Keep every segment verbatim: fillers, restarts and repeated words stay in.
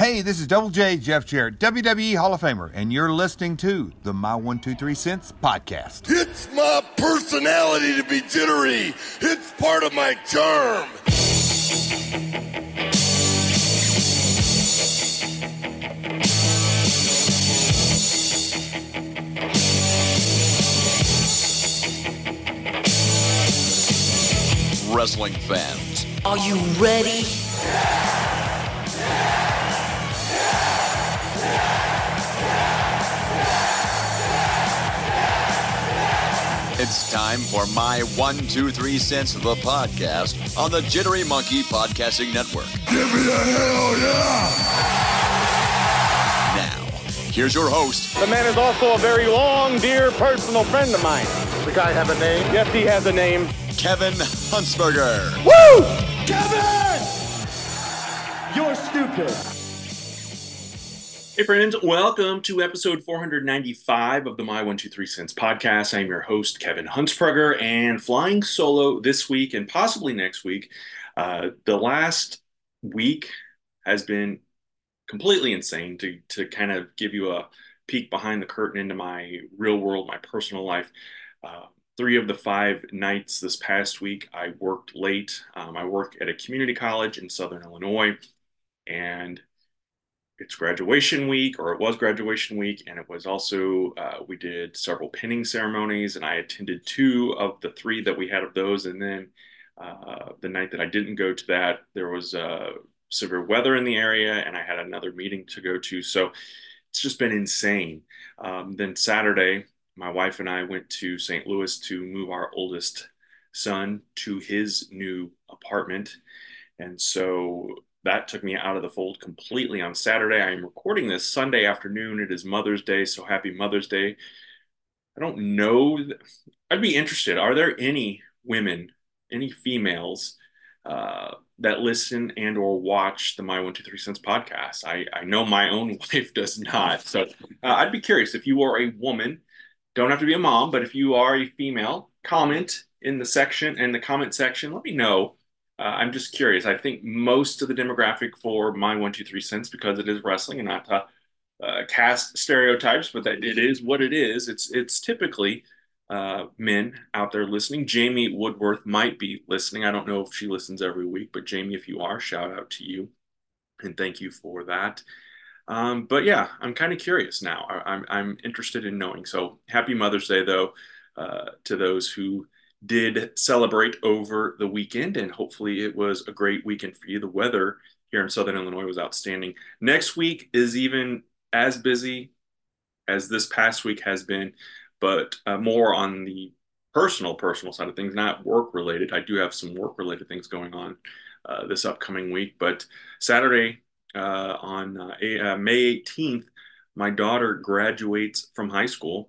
Hey, this is Double J, Jeff Jarrett, W W E Hall of Famer, and you're listening to the My one two three Cents podcast. It's my personality to be jittery. It's part of my charm. Wrestling fans, are you ready? It's time for My one two three Cents, the podcast on the Jittery Monkey Podcasting Network. Give me a hell yeah! Now, here's your host. The man is also a very long, dear personal friend of mine. The guy have a name? Yes, he has a name. Kevin Huntsberger. Woo! Kevin! You're stupid. Hey friends, welcome to episode four ninety-five of the My one two three Cents podcast. I'm your host, Kevin Huntsberger, and flying solo this week and possibly next week. Uh, the last week has been completely insane to, to kind of give you a peek behind the curtain into my real world, my personal life. Uh, three of the five nights this past week, I worked late. Um, I work at a community college in Southern Illinois, and it's graduation week, or it was graduation week, and it was also, uh, we did several pinning ceremonies, and I attended two of the three that we had of those, and then uh, the night that I didn't go to that, there was uh, severe weather in the area, and I had another meeting to go to, so it's just been insane. Um, then Saturday, my wife and I went to Saint Louis to move our oldest son to his new apartment, and so that took me out of the fold completely on Saturday. I am recording this Sunday afternoon. It is Mother's Day, so happy Mother's Day. I don't know. I'd be interested. Are there any women, any females uh, that listen and or watch the My one two three Cents podcast? I, I know my own wife does not. So uh, I'd be curious. If you are a woman, don't have to be a mom, but if you are a female, comment in the section, in the comment section. Let me know. Uh, I'm just curious. I think most of the demographic for My one two three Cents, because it is wrestling and not to uh, cast stereotypes, but that it is what it is. It's it's typically uh, men out there listening. Jamie Woodworth might be listening. I don't know if she listens every week, but Jamie, if you are, shout out to you and thank you for that. Um, but yeah, I'm kind of curious now. I, I'm I'm interested in knowing. So happy Mother's Day, though, uh, to those who did celebrate over the weekend, and hopefully it was a great weekend for you. The weather here in Southern Illinois was outstanding. Next week is even as busy as this past week has been, but uh, more on the personal, personal side of things, not work related. I do have some work related things going on uh, this upcoming week, but Saturday uh, on uh, a, uh, May eighteenth, my daughter graduates from high school.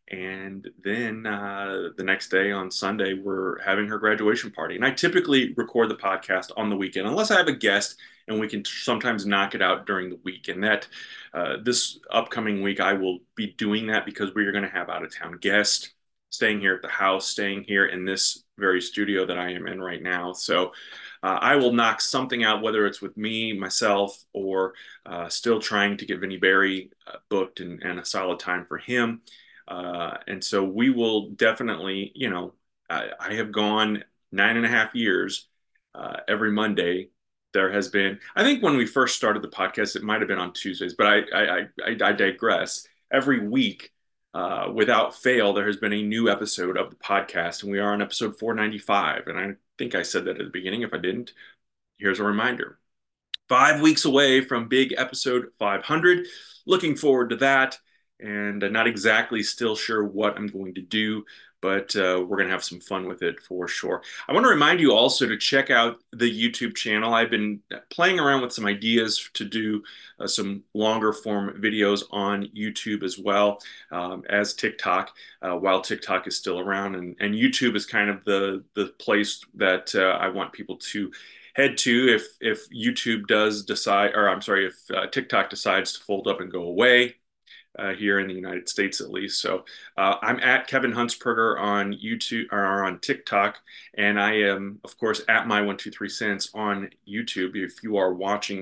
And then uh, the next day on Sunday, we're having her graduation party. And I typically record the podcast on the weekend, unless I have a guest, and we can sometimes knock it out during the week. And that uh, this upcoming week, I will be doing that because we are going to have out-of-town guests staying here at the house, staying here in this very studio that I am in right now. So uh, I will knock something out, whether it's with me, myself, or uh, still trying to get Vinny Berry uh, booked and, and a solid time for him. Uh, and so we will definitely, you know, I, I have gone nine and a half years uh, every Monday. There has been, I think when we first started the podcast, it might have been on Tuesdays, but I, I, I, I digress. Every week, uh, without fail, there has been a new episode of the podcast, and we are on episode four ninety-five. And I think I said that at the beginning. If I didn't, here's a reminder. Five weeks away from big episode five hundred. Looking forward to that. And I'm not exactly still sure what I'm going to do, but uh, we're going to have some fun with it for sure. I want to remind you also to check out the YouTube channel. I've been playing around with some ideas to do uh, some longer form videos on YouTube as well um, as TikTok, uh, while TikTok is still around. And, and YouTube is kind of the, the place that uh, I want people to head to if, if YouTube does decide, or I'm sorry, if uh, TikTok decides to fold up and go away. Uh, here in the United States, at least. So uh, I'm at Kevin Huntsberger on YouTube or on TikTok, and I am, of course, at My one two three Cents on YouTube. If you are watching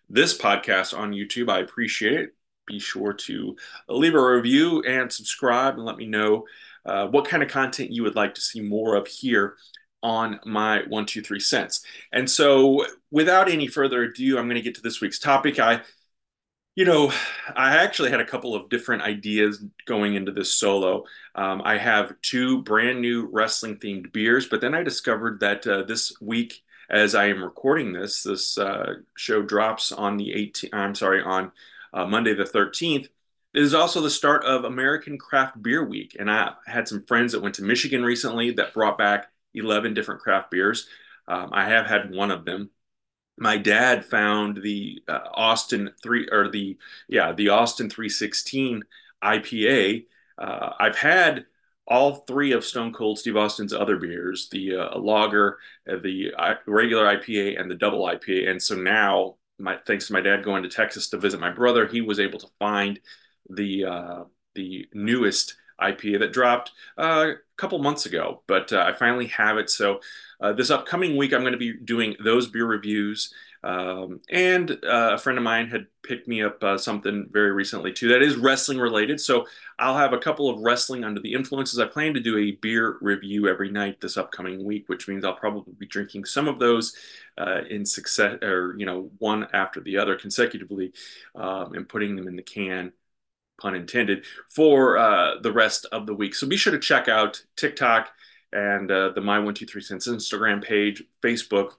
this podcast on YouTube. I appreciate it. Be sure to leave a review and subscribe and let me know uh, what kind of content you would like to see more of here on my one, two, three cents. And so without any further ado, I'm going to get to this week's topic. I, you know, I actually had a couple of different ideas going into this solo. Um, I have two brand new wrestling themed beers, but then I discovered that uh, this week, as I am recording this, this uh, show drops on the eighteenth, I'm sorry, on uh, Monday the thirteenth. It is also the start of American Craft Beer Week. And I had some friends that went to Michigan recently that brought back eleven different craft beers. Um, I have had one of them. My dad found the uh, Austin three or the yeah the Austin three sixteen I P A. Uh, I've had all three of Stone Cold Steve Austin's other beers, the uh, lager, uh, the uh, regular I P A, and the double I P A. And so now, my, thanks to my dad going to Texas to visit my brother, he was able to find the uh, the newest I P A that dropped uh, a couple months ago. But uh, I finally have it. So uh, this upcoming week, I'm going to be doing those beer reviews. Um, and uh, a friend of mine had picked me up uh, something very recently too that is wrestling related. So I'll have a couple of wrestling under the influences. I plan to do a beer review every night this upcoming week, which means I'll probably be drinking some of those uh, in success, or you know, one after the other consecutively, um, and putting them in the can, pun intended, for uh, the rest of the week. So be sure to check out TikTok and uh, the My one two three Cents Instagram page, Facebook,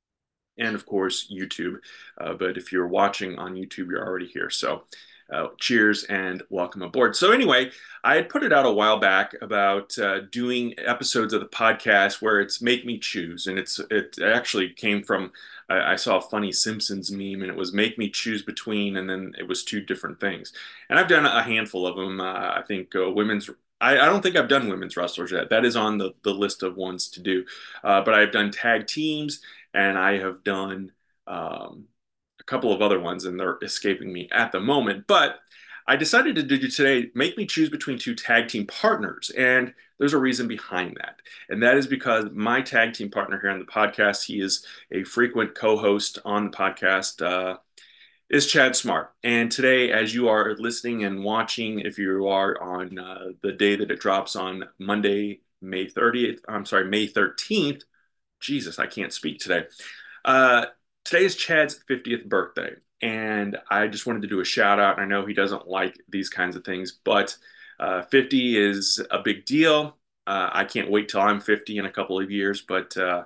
and of course YouTube. Uh, but if you're watching on YouTube, you're already here. So uh, cheers and welcome aboard. So anyway, I had put it out a while back about uh, doing episodes of the podcast where it's make me choose. And it's it actually came from, I, I saw a funny Simpsons meme and it was make me choose between, and then it was two different things. And I've done a handful of them. Uh, I think uh, women's I, I don't think I've done women's wrestlers yet. That is on the, the list of ones to do. Uh, but I've done tag teams, and I have done um, a couple of other ones, and they're escaping me at the moment. But I decided to do today, make me choose between two tag team partners. And there's a reason behind that. And that is because my tag team partner here on the podcast, he is a frequent co-host on the podcast, uh, is Chad Smart. And today, as you are listening and watching, if you are on uh, the day that it drops on Monday, May thirtieth, I'm sorry, May thirteenth, Jesus, I can't speak today. Uh, today is Chad's fiftieth birthday. And I just wanted to do a shout out. I know he doesn't like these kinds of things, but uh, fifty is a big deal. Uh, I can't wait till I'm fifty in a couple of years, but uh,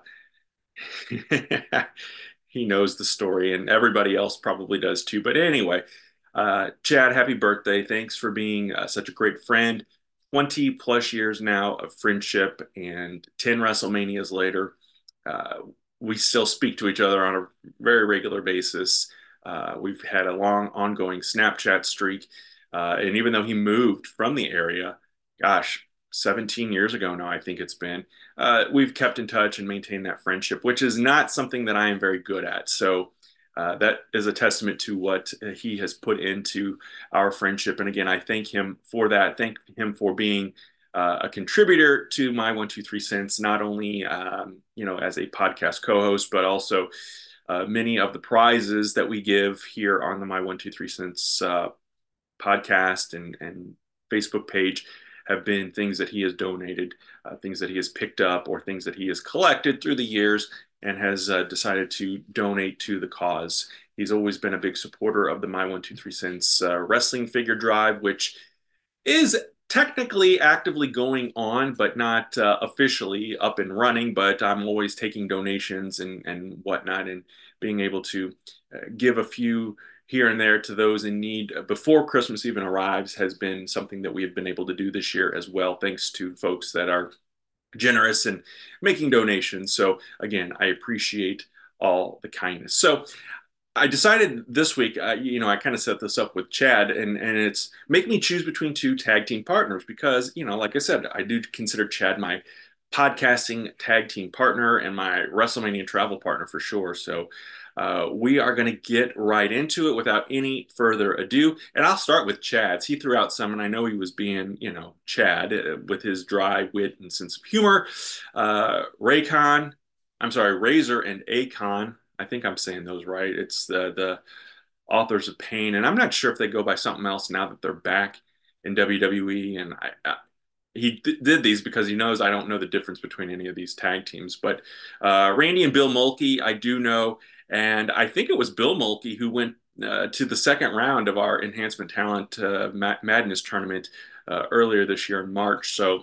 he knows the story, and everybody else probably does too. But anyway, uh, Chad, happy birthday. Thanks for being uh, such a great friend. twenty plus years now of friendship, and ten WrestleManias later, uh, we still speak to each other on a very regular basis. Uh, we've had a long ongoing Snapchat streak. Uh, and even though he moved from the area, gosh, seventeen years ago now, I think it's been, uh, we've kept in touch and maintained that friendship, which is not something that I am very good at. So uh, that is a testament to what he has put into our friendship. And again, I thank him for that. Thank him for being uh, a contributor to my one, two, three cents, not only, um, you know, as a podcast co-host, but also uh, many of the prizes that we give here on the My one, two, three cents uh, podcast and, and Facebook page have been things that he has donated, uh, things that he has picked up, or things that he has collected through the years and has uh, decided to donate to the cause. He's always been a big supporter of the My one, two, three cents uh, wrestling figure drive, which is technically actively going on, but not uh, officially up and running. But I'm always taking donations and, and whatnot, and being able to uh, give a few here and there to those in need before Christmas even arrives has been something that we have been able to do this year as well, thanks to folks that are generous and making donations. So again, I appreciate all the kindness. So I decided this week, uh, you know, I kind of set this up with Chad, and, and it's make me choose between two tag team partners because, you know, like I said, I do consider Chad my podcasting tag team partner and my WrestleMania travel partner for sure. So uh, we are going to get right into it without any further ado. And I'll start with Chad's. He threw out some, and I know he was being, you know, Chad uh, with his dry wit and sense of humor. Uh, Raycon, I'm sorry, Razor and Akon. I think I'm saying those right. It's the the Authors of Pain, and I'm not sure if they go by something else now that they're back in W W E. And I, I, he d- did these because he knows I don't know the difference between any of these tag teams. But uh, Randy and Bill Mulkey, I do know, and I think it was Bill Mulkey who went uh, to the second round of our Enhancement Talent uh, Madness tournament uh, earlier this year in March. So.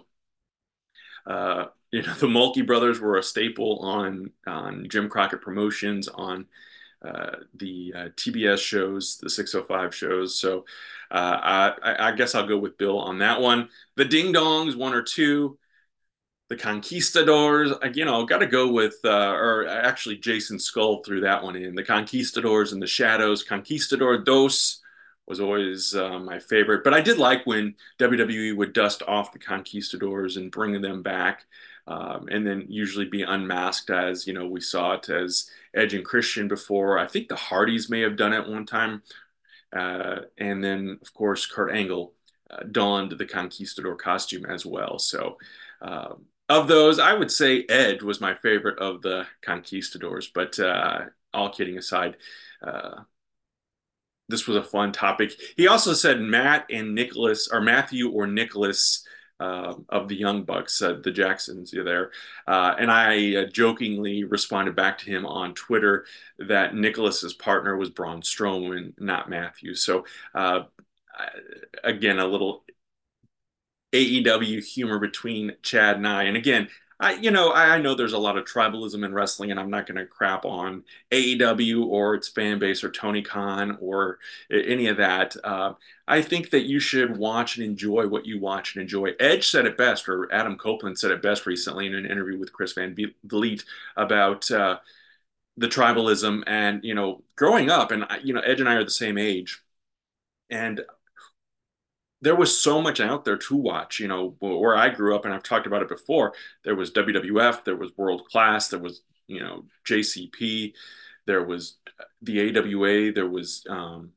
Uh, you know, the Mulkey brothers were a staple on on Jim Crockett Promotions, on uh, the uh, T B S shows, the six oh five shows. So uh, I, I guess I'll go with Bill on that one. The Ding Dongs, one or two. The Conquistadors, you know, got to go with, uh, or actually Jason Skull threw that one in. The Conquistadors and the Shadows. Conquistador Dos was always uh, my favorite. But I did like when W W E would dust off the Conquistadors and bring them back, um, and then usually be unmasked, as, you know, we saw it as Edge and Christian before. I think the Hardys may have done it one time. Uh, and then, of course, Kurt Angle uh, donned the Conquistador costume as well. So um, of those, I would say Edge was my favorite of the Conquistadors. But uh, all kidding aside, uh, this was a fun topic. He also said Matt and Nicholas, or Matthew or Nicholas uh, of the Young Bucks, uh, the Jacksons there. Uh, and I uh, jokingly responded back to him on Twitter that Nicholas's partner was Braun Strowman, not Matthew. So uh, again, a little A E W humor between Chad and I. And again, I, you know, I, I know there's a lot of tribalism in wrestling, and I'm not going to crap on A E W or its fan base or Tony Khan or any of that. Uh, I think that you should watch and enjoy what you watch and enjoy. Edge said it best, or Adam Copeland said it best recently in an interview with Chris Van Vliet about uh, the tribalism. And, you know, growing up, and, you know, Edge and I are the same age, and there was so much out there to watch, you know, where I grew up, and I've talked about it before. There was W W F, there was World Class, there was, you know, J C P, there was the A W A, there was um,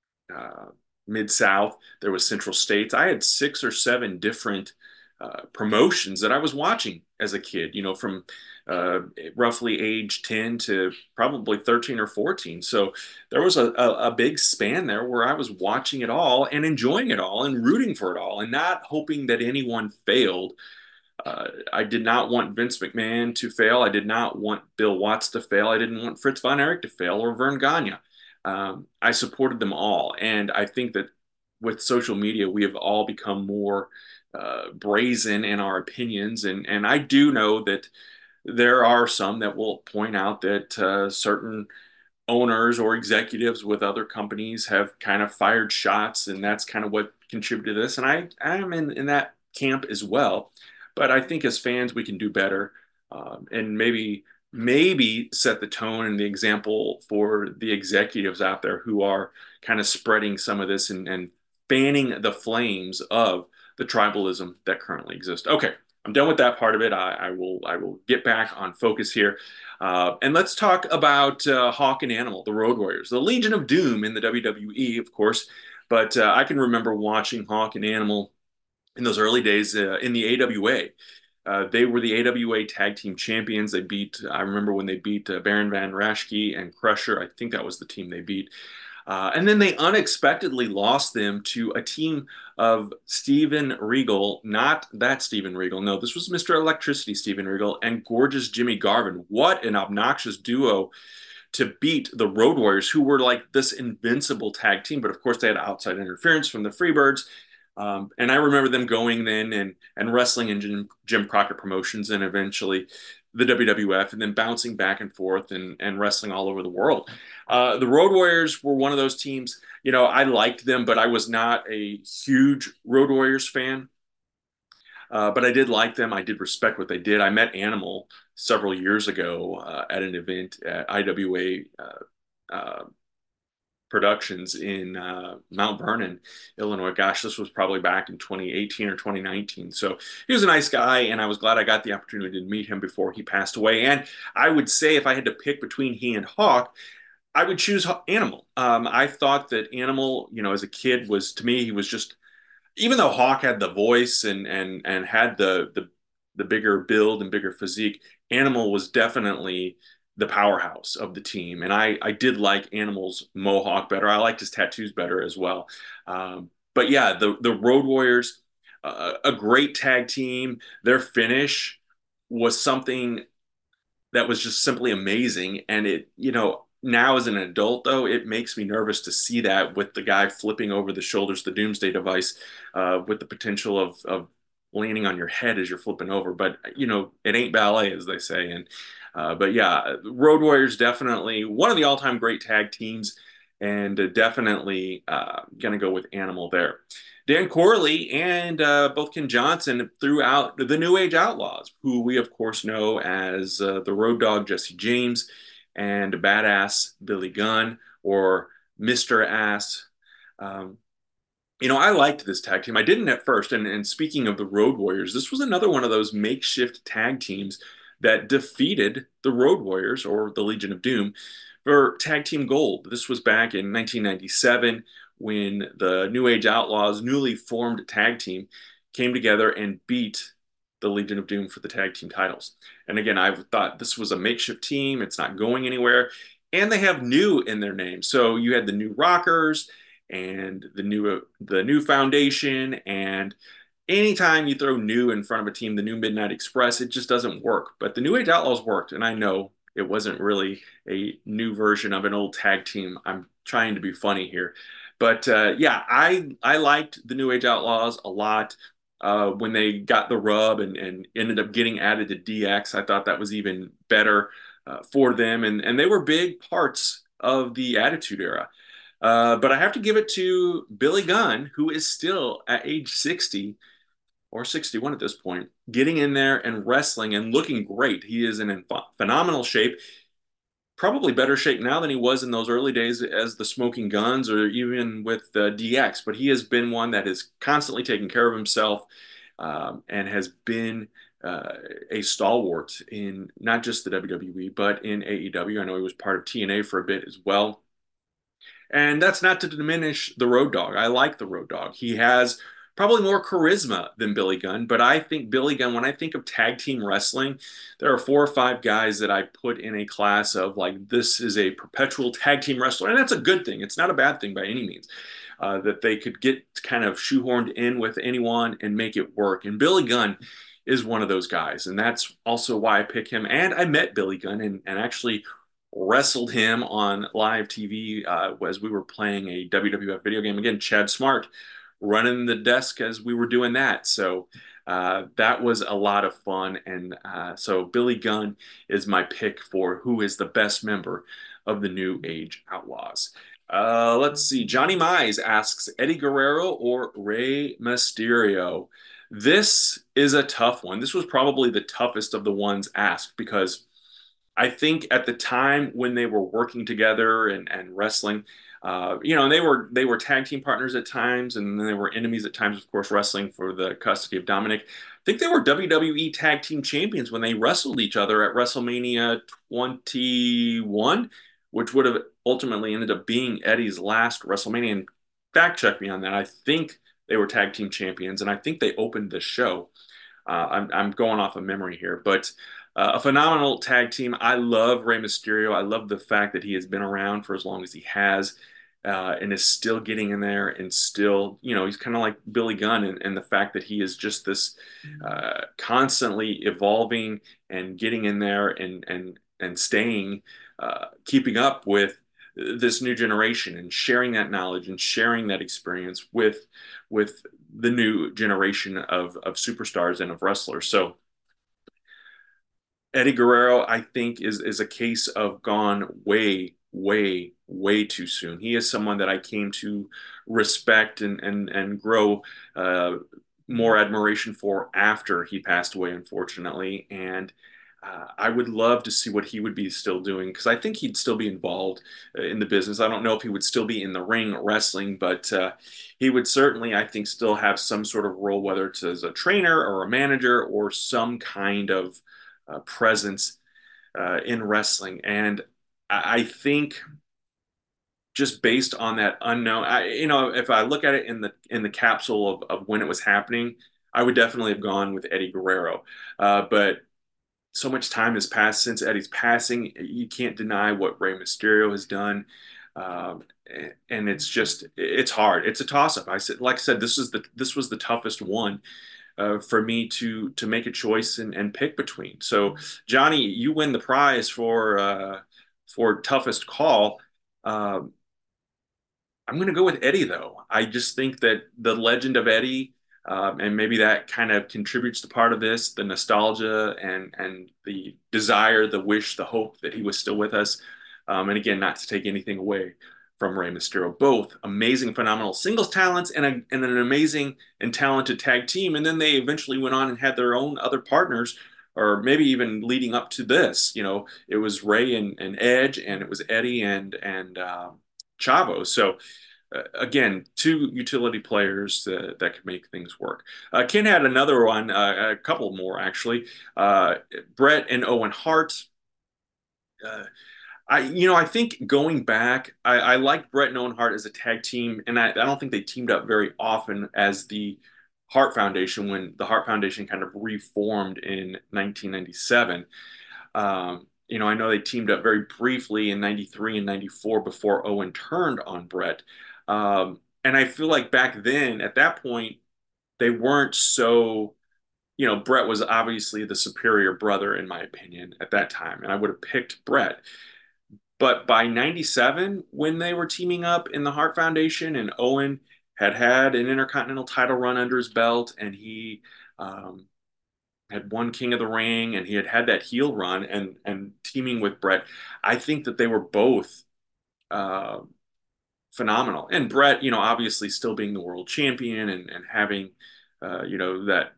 uh, Mid-South, there was Central States. I had six or seven different uh, promotions that I was watching as a kid, you know, from uh, roughly age ten to probably thirteen or fourteen. So there was a, a, a big span there where I was watching it all and enjoying it all and rooting for it all and not hoping that anyone failed. Uh, I did not want Vince McMahon to fail. I did not want Bill Watts to fail. I didn't want Fritz von Erich to fail, or Vern Gagne. Um, I supported them all. And I think that with social media, we have all become more uh, brazen in our opinions. And, and I do know that there are some that will point out that uh, certain owners or executives with other companies have kind of fired shots, and that's kind of what contributed to this. And I, I am in, in that camp as well. But I think as fans, we can do better, um, and maybe maybe set the tone and the example for the executives out there who are kind of spreading some of this and, and fanning the flames of the tribalism that currently exists. Okay, I'm done with that part of it. I, I will I will get back on focus here. Uh, and let's talk about uh, Hawk and Animal, the Road Warriors, the Legion of Doom in the W W E, of course. But uh, I can remember watching Hawk and Animal in those early days uh, in the A W A. Uh, they were the A W A Tag Team Champions. They beat, I remember when they beat uh, Baron Van Raschke and Crusher. I think that was the team they beat. Uh, and then they unexpectedly lost them to a team of Steven Regal, not that Steven Regal. No, this was Mister Electricity Steven Regal and Gorgeous Jimmy Garvin. What an obnoxious duo to beat the Road Warriors, who were like this invincible tag team. But of course, they had outside interference from the Freebirds. Um, and I remember them going then and, and wrestling in Jim, Jim Crockett Promotions and eventually the W W F, and then bouncing back and forth and, and wrestling all over the world. Uh, the Road Warriors were one of those teams, you know, I liked them, but I was not a huge Road Warriors fan. Uh, but I did like them. I did respect what they did. I met Animal several years ago uh, at an event at I W A uh, uh, Productions in uh, Mount Vernon, Illinois. Gosh, this was probably back in twenty eighteen or twenty nineteen. So he was a nice guy, and I was glad I got the opportunity to meet him before he passed away. And I would say if I had to pick between he and Hawk, I would choose Animal. Um, I thought that Animal, you know, as a kid was, to me, he was just, even though Hawk had the voice and and and had the the the bigger build and bigger physique, Animal was definitely the powerhouse of the team. And I, I did like Animal's mohawk better. I liked his tattoos better as well. Um, but yeah, the, the Road Warriors, uh, a great tag team. Their finish was something that was just simply amazing. And it, you know, now as an adult, though, it makes me nervous to see that with the guy flipping over the shoulders, the Doomsday device, uh, with the potential of, of landing on your head as you're flipping over. But, you know, it ain't ballet, as they say. And, uh, but yeah, Road Warriors definitely one of the all time great tag teams, and uh, definitely uh, going to go with Animal there. Dan Corley and uh, both Ken Johnson threw out the New Age Outlaws, who we, of course, know as uh, the Road Dogg Jesse James and Badass Billy Gunn, or Mister Ass. Um, you know, I liked this tag team. I didn't at first. And, and speaking of the Road Warriors, this was another one of those makeshift tag teams that defeated the Road Warriors, or the Legion of Doom, for tag team gold. This was back in nineteen ninety-seven, when the New Age Outlaws, newly formed tag team, came together and beat the Legion of Doom for the tag team titles. And again, I thought this was a makeshift team. It's not going anywhere. And they have new in their name. So you had the New Rockers and the new the new Foundation. And anytime you throw new in front of a team, the New Midnight Express, it just doesn't work. But the New Age Outlaws worked. And I know it wasn't really a new version of an old tag team. I'm trying to be funny here. But uh, yeah, I I liked the New Age Outlaws a lot. Uh, when they got the rub and, and ended up getting added to D X, I thought that was even better uh, for them. And, and they were big parts of the Attitude Era. Uh, but I have to give it to Billy Gunn, who is still at age sixty or sixty-one at this point, getting in there and wrestling and looking great. He is in phenomenal shape. Probably better shape now than he was in those early days as the Smoking Guns, or even with uh, D X. But he has been one that is constantly taking care of himself, um, and has been uh, a stalwart in not just the W W E, but in A E W. I know he was part of T N A for a bit as well. And that's not to diminish the Road Dogg. I like the Road Dogg. He has probably more charisma than Billy Gunn, but I think Billy Gunn, when I think of tag team wrestling, there are four or five guys that I put in a class of, like, this is a perpetual tag team wrestler. And that's a good thing. It's not a bad thing by any means, uh, that they could get kind of shoehorned in with anyone and make it work. And Billy Gunn is one of those guys. And that's also why I pick him. And I met Billy Gunn and, and actually wrestled him on live T V uh, as we were playing a W W F video game. Again, Chad Smart running the desk as we were doing that. So uh, that was a lot of fun. And uh, so Billy Gunn is my pick for who is the best member of the New Age Outlaws. Uh, let's see. Johnny Mize asks, Eddie Guerrero or Rey Mysterio? This is a tough one. This was probably the toughest of the ones asked, because I think at the time when they were working together and, and wrestling, Uh, you know, they were they were tag team partners at times, and then they were enemies at times, of course, wrestling for the custody of Dominic. I think they were W W E Tag Team Champions when they wrestled each other at WrestleMania twenty-one, which would have ultimately ended up being Eddie's last WrestleMania. And fact check me on that. I think they were Tag Team Champions, and I think they opened the show. Uh, I'm, I'm going off of memory here, but uh, a phenomenal tag team. I love Rey Mysterio. I love the fact that he has been around for as long as he has. Uh, and is still getting in there, and still, you know, he's kind of like Billy Gunn, and, and the fact that he is just this uh, constantly evolving and getting in there and and and staying, uh, keeping up with this new generation and sharing that knowledge and sharing that experience with with the new generation of of superstars and of wrestlers. So Eddie Guerrero, I think, is is a case of gone way, way, way too soon. He is someone that I came to respect and and and grow uh, more admiration for after he passed away, unfortunately. And uh, I would love to see what he would be still doing, because I think he'd still be involved uh, in the business. I don't know if he would still be in the ring wrestling, but uh, he would certainly, I think, still have some sort of role, whether it's as a trainer or a manager or some kind of uh, presence uh, in wrestling. And I, I think just based on that unknown, I, you know, if I look at it in the in the capsule of, of when it was happening, I would definitely have gone with Eddie Guerrero. Uh, but so much time has passed since Eddie's passing. You can't deny what Rey Mysterio has done. Um, and it's just, it's hard. It's a toss up. I said, like I said, this is the, this was the toughest one uh, for me to, to make a choice and, and pick between. So Johnny, you win the prize for, uh, for toughest call. Um, I'm going to go with Eddie though. I just think that the legend of Eddie, um, and maybe that kind of contributes to part of this, the nostalgia and and the desire, the wish, the hope that he was still with us. Um, and again, not to take anything away from Rey Mysterio, both amazing, phenomenal singles talents and, a, and an amazing and talented tag team. And then they eventually went on and had their own other partners, or maybe even leading up to this, you know, it was Rey and, and Edge, and it was Eddie and and uh, Chavo. So uh, again, two utility players uh, that could make things work. Uh, Ken had another one, uh, a couple more actually. Uh, Bret and Owen Hart. Uh, I, you know, I think going back, I, I like Bret and Owen Hart as a tag team, and I, I don't think they teamed up very often as the Hart Foundation when the Hart Foundation kind of reformed in nineteen ninety-seven. Um, you know, I know they teamed up very briefly in ninety-three and ninety-four before Owen turned on Bret. Um, and I feel like back then, at that point, they weren't so, you know, Bret was obviously the superior brother, in my opinion, at that time. And I would have picked Bret. But by ninety-seven, when they were teaming up in the Hart Foundation and Owen had had an Intercontinental title run under his belt, and he um, had won King of the Ring, and he had had that heel run and and teaming with Bret, I think that they were both uh, phenomenal. And Bret, you know, obviously still being the world champion and and having, uh, you know, that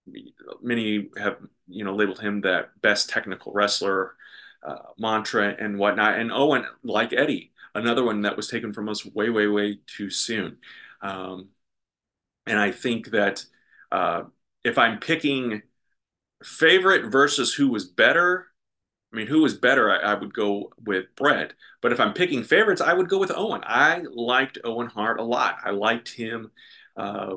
many have, you know, labeled him that best technical wrestler uh, mantra and whatnot. And Owen, like Eddie, another one that was taken from us way, way, way too soon. Um, and I think that uh, if I'm picking favorite versus who was better, I mean, who was better, I, I would go with Bret. But if I'm picking favorites, I would go with Owen. I liked Owen Hart a lot. I liked him. Uh,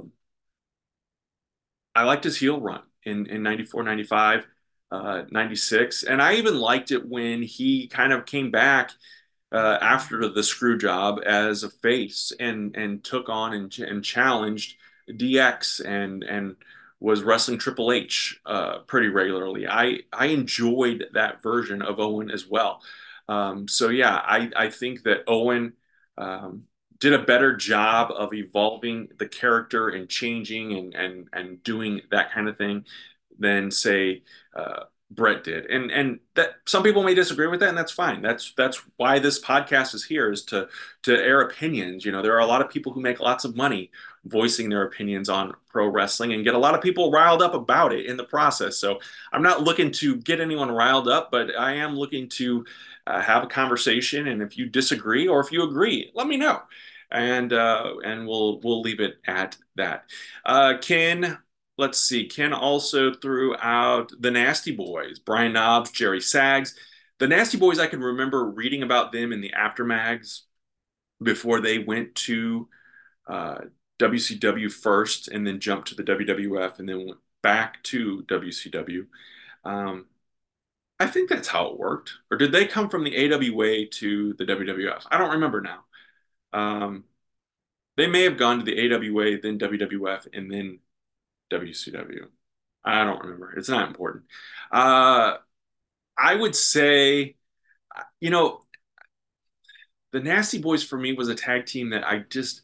I liked his heel run in, in ninety-four, ninety-five, uh, ninety-six. And I even liked it when he kind of came back uh, after the screw job as a face and and took on and, and challenged D X and and was wrestling Triple H uh, pretty regularly. I I enjoyed that version of Owen as well. Um, so yeah, I I think that Owen um, did a better job of evolving the character and changing and and and doing that kind of thing than say uh, Bret did. And and that some people may disagree with that, and that's fine. That's that's why this podcast is here, is to to air opinions. You know, there are a lot of people who make lots of money voicing their opinions on pro wrestling and get a lot of people riled up about it in the process. So I'm not looking to get anyone riled up, but I am looking to uh, have a conversation. And if you disagree or if you agree, let me know. And uh, and we'll we'll leave it at that. Uh, Ken, let's see. Ken also threw out the Nasty Boys, Brian Knobbs, Jerry Sags. The Nasty Boys, I can remember reading about them in the Aftermags before they went to uh, W C W first and then jumped to the W W F and then went back to W C W. Um, I think that's how it worked. Or did they come from the A W A to the W W F? I don't remember now. Um, they may have gone to the A W A, then W W F, and then W C W. I don't remember. It's not important. Uh, I would say, you know, the Nasty Boys for me was a tag team that I just,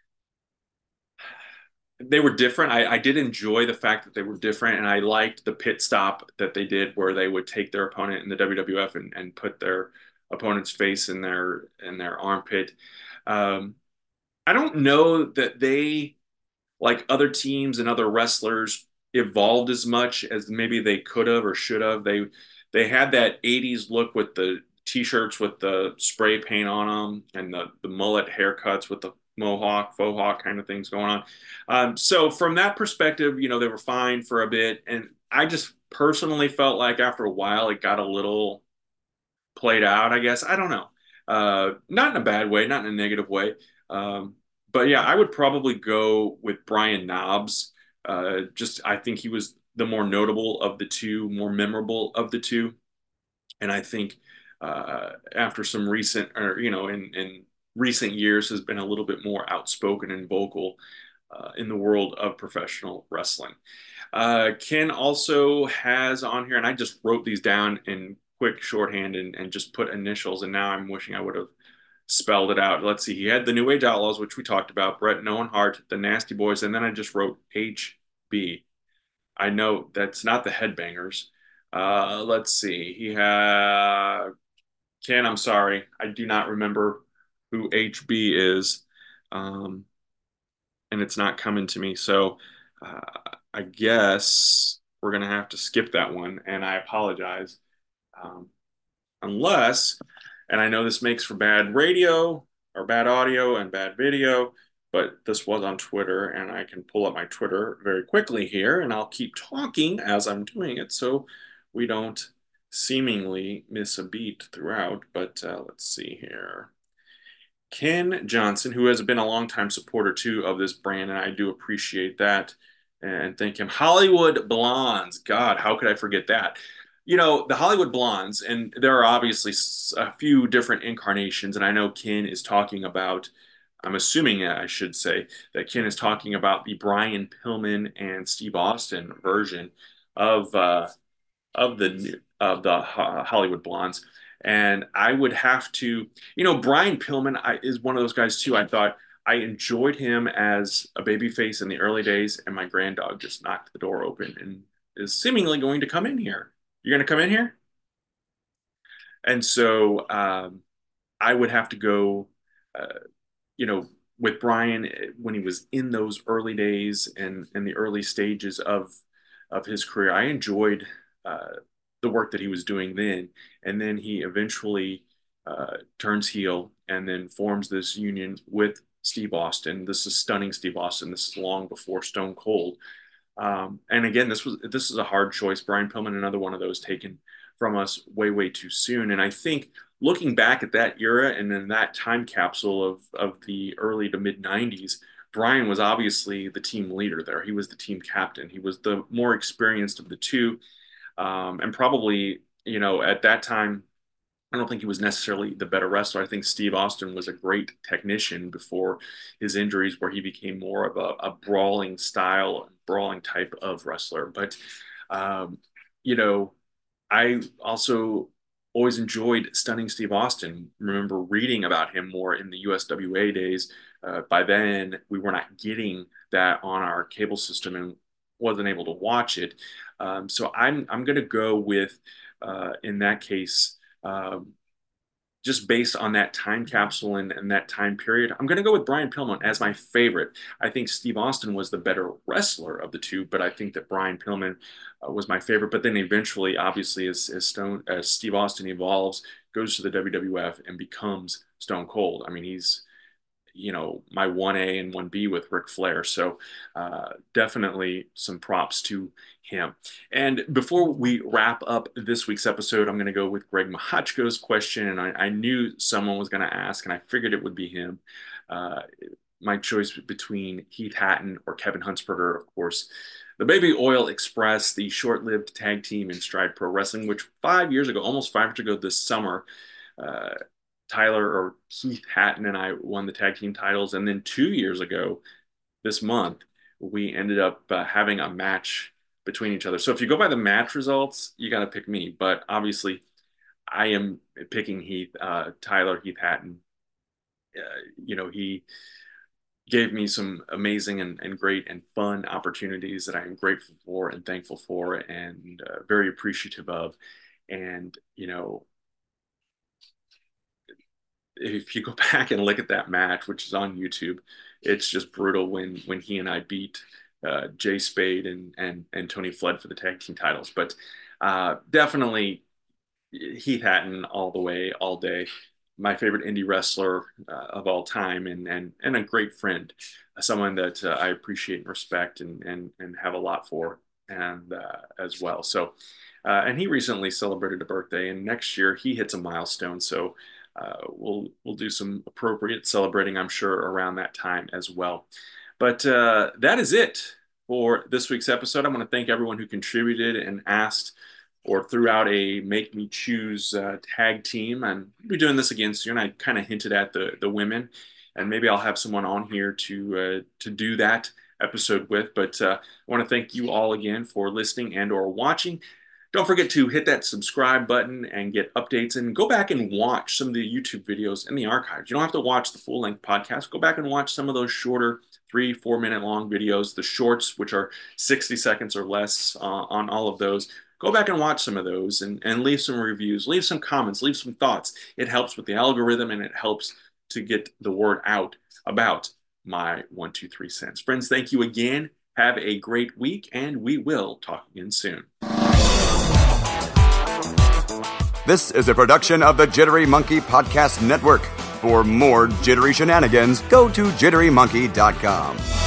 they were different. I, I did enjoy the fact that they were different, and I liked the pit stop that they did where they would take their opponent in the W W F and, and put their opponent's face in their in their armpit. Um, I don't know that they, like other teams and other wrestlers, evolved as much as maybe they could have or should have. They they had that eighties look with the t-shirts with the spray paint on them and the, the mullet haircuts with the mohawk, faux hawk kind of things going on. Um, so from that perspective, you know, they were fine for a bit. And I just personally felt like after a while it got a little played out, I guess. I don't know. Uh, not in a bad way, not in a negative way. Um, but yeah, I would probably go with Brian Knobbs. Uh, just I think he was the more notable of the two, more memorable of the two. And I think uh, after some recent, or you know, in in recent years, has been a little bit more outspoken and vocal uh, in the world of professional wrestling. Uh, Ken also has on here, and I just wrote these down in quick shorthand and, and just put initials, and now I'm wishing I would have spelled it out. Let's see. He had the New Age Outlaws, which we talked about, Bret and Owen Hart, the Nasty Boys, and then I just wrote H B. I know that's not the Headbangers. Uh, let's see. He had Ken. I'm sorry, I do not remember who H B is, um, and it's not coming to me. So uh, I guess we're gonna have to skip that one, and I apologize. Um, unless, and I know this makes for bad radio or bad audio and bad video, but this was on Twitter, and I can pull up my Twitter very quickly here, and I'll keep talking as I'm doing it so we don't seemingly miss a beat throughout. But uh, let's see here. Ken Johnson, who has been a longtime supporter too of this brand, and I do appreciate that and thank him. Hollywood Blondes, God, how could I forget that? You know, the Hollywood Blondes, and there are obviously a few different incarnations, and I know Ken is talking about, I'm assuming I should say, that Ken is talking about the Brian Pillman and Steve Austin version of uh, of the of the Hollywood Blondes. And I would have to, you know, Brian Pillman I, is one of those guys too. I thought I enjoyed him as a babyface in the early days, and my grand dog just knocked the door open and is seemingly going to come in here. You're going to come in here? And so um, I would have to go, uh, you know, with Brian when he was in those early days and in the early stages of of his career. I enjoyed uh, the work that he was doing then, and then he eventually uh, turns heel and then forms this union with Steve Austin. This is stunning Steve Austin. This is long before Stone Cold. Um, and again, this was this is a hard choice. Brian Pillman, another one of those taken from us way, way too soon. And I think looking back at that era and in that time capsule of of the early to mid nineties, Brian was obviously the team leader there. He was the team captain. He was the more experienced of the two, um, and probably, you know, at that time, I don't think he was necessarily the better wrestler. I think Steve Austin was a great technician before his injuries, where he became more of a, a brawling style, brawling type of wrestler. But, um, you know, I also always enjoyed Stunning Steve Austin. Remember reading about him more in the U S W A days. Uh, by then, we were not getting that on our cable system and wasn't able to watch it. Um, so I'm I'm going to go with, uh, in that case, um, just based on that time capsule and, and that time period, I'm going to go with Brian Pillman as my favorite. I think Steve Austin was the better wrestler of the two, but I think that Brian Pillman uh, was my favorite. But then eventually, obviously, as, as, Stone, as Steve Austin evolves, goes to the W W F and becomes Stone Cold. I mean, he's, you know, my one A and one B with Ric Flair. So uh, definitely some props to him. And before we wrap up this week's episode, I'm going to go with Greg Mahachko's question. And I, I knew someone was going to ask, and I figured it would be him. Uh, my choice between Heath Hatton or Kevin Huntsberger, of course. The Baby Oil Express, the short-lived tag team in Stride Pro Wrestling, which five years ago, almost five years ago this summer, uh, Tyler or Heath Hatton and I won the tag team titles. And then two years ago, this month, we ended up uh, having a match between each other. So if you go by the match results, you got to pick me. But obviously, I am picking Heath, uh, Tyler Heath Hatton. Uh, you know, he gave me some amazing and, and great and fun opportunities that I am grateful for and thankful for and uh, very appreciative of. And, you know, if you go back and look at that match, which is on YouTube, it's just brutal when when he and I beat uh, Jay Spade and and and Tony Flood for the tag team titles. But uh, definitely Heath Hatton all the way, all day. My favorite indie wrestler uh, of all time, and and and a great friend, someone that uh, I appreciate and respect and and and have a lot for, and uh, as well. So, uh, and he recently celebrated a birthday, and next year he hits a milestone. So. Uh, we'll we'll do some appropriate celebrating, I'm sure, around that time as well. But uh, that is it for this week's episode. I want to thank everyone who contributed and asked or threw out a Make Me Choose uh, tag team. And we'll be doing this again soon. I kind of hinted at the, the women, and maybe I'll have someone on here to uh, to do that episode with. But uh, I want to thank you all again for listening and or watching. Don't forget to hit that subscribe button and get updates, and go back and watch some of the YouTube videos in the archives. You don't have to watch the full-length podcast. Go back and watch some of those shorter three, four-minute long videos, the shorts, which are sixty seconds or less uh, on all of those. Go back and watch some of those and, and leave some reviews, leave some comments, leave some thoughts. It helps with the algorithm, and it helps to get the word out about my one two three cents. Friends, thank you again. Have a great week, and we will talk again soon. This is a production of the Jittery Monkey Podcast Network. For more jittery shenanigans, go to jittery monkey dot com.